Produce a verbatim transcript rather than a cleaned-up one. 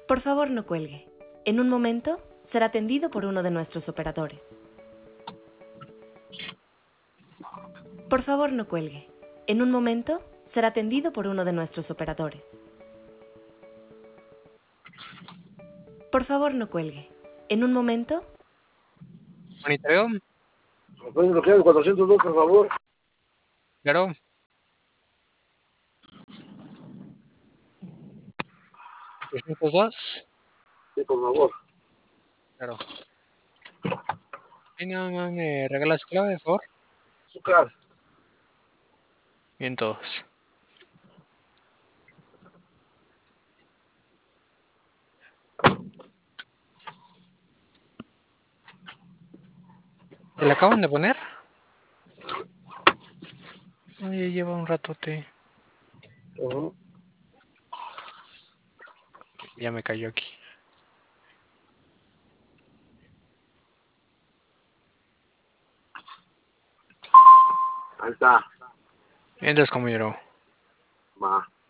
Por favor, no cuelgue. En un momento será atendido por uno de nuestros operadores. Por favor, no cuelgue. En un momento será atendido por uno de nuestros operadores. Por favor, no cuelgue. En un momento... Monitoreo. ¿Me pueden bloquear el cuatrocientos dos, por favor? Claro. trescientos dos. Sí, por favor. Claro. Venga, me regala su clave, por favor. Azúcar. Bien todos. ¿Se la acaban de poner? Oye, lleva un ratote. Uh-huh. Ya me cayó aquí. Ahí está. Entonces, compañero. Va.